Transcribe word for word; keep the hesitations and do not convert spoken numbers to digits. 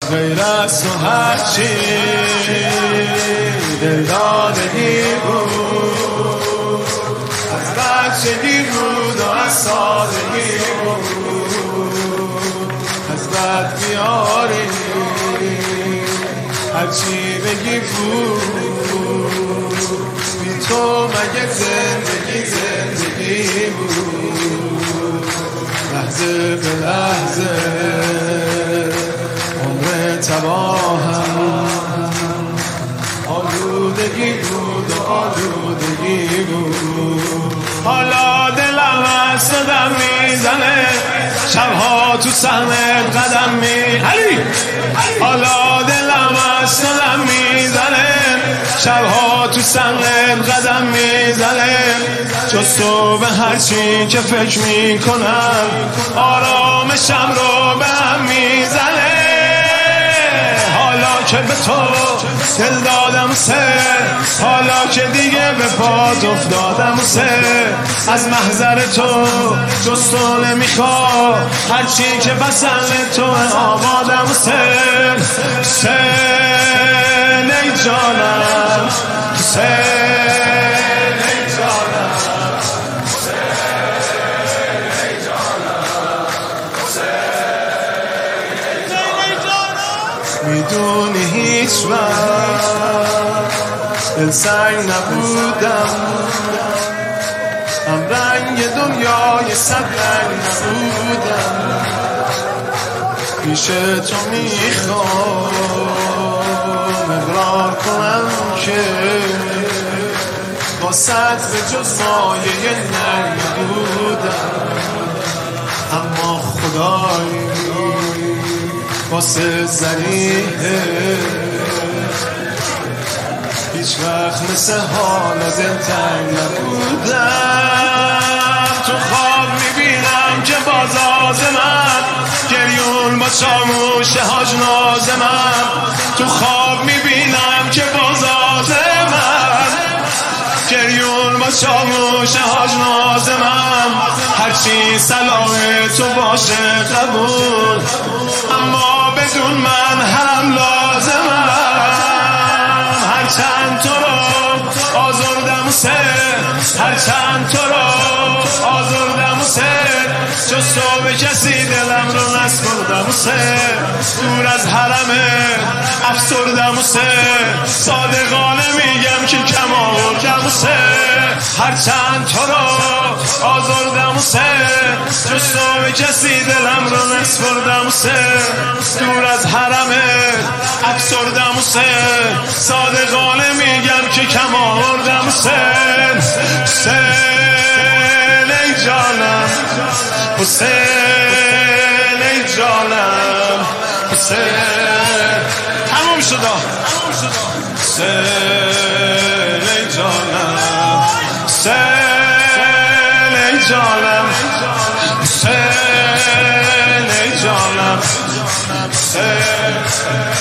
غیر از تو هرچی دل دادگی بود، از بچگی بود و از سادگی بود، از بد بیاری هرچی بگی بود، بی تو مگه زندگی زندگی بود، لحظه به لحظه عمر تباهم آلودگی بود و آلودگی بود. حالا دلم از تو دم میزنه، شبها تو صحنت قدم می علی حالا دلم از تو دم میزنه، شبها تو صحنت قدم میزنه، جز تو به هرچی که فکر میکنم آرامشم رو به هم میزنه. حالا که به تو دل دادم سر، حالا که دیگه به پات افتادم سر، از محضر تو جز تو نمیخوا، هرچی که بسن تو آبادم سر سر ای جانم سر ای جانم میدونی هیچ وقت دل سنگ نبودم، هم رنگ دنیای صد رنگ نبودم، پیش تو میخوام اقرار کنم که با صد به جز مایه ننگ نبودم، اما خدای واسه زریحه هیچ وقت مثل حالا دلتنگ نبودم. تو خواب میبینم که بازاز من گریون با چاموش حاج ناز من، تو خواب میبینم که بازاز من گریون با چاموش حاج ناز من، هرچی صلاح تو باشه قبول، اما بدون من هم لازمم، هرچند تو رو آزردم و سر، هرچند تو رو آزردم و سر، جز تو به کسی دلم رو نسپردم و سر، دور از حرمه افسردم و سر، صادقانه میگم که کم آوردم و سر، هرچند تو رو آزردم و سر، جز تو به کسی دلم رو نسپردم و سر، دور از حرمه افسردم و سر، صادقانه میگم که کم آوردم و سر حسین ای جانم حسین ای جانم حسین تموم شده حسین ای جانم حسین ای جانم حسین ای جانم حسین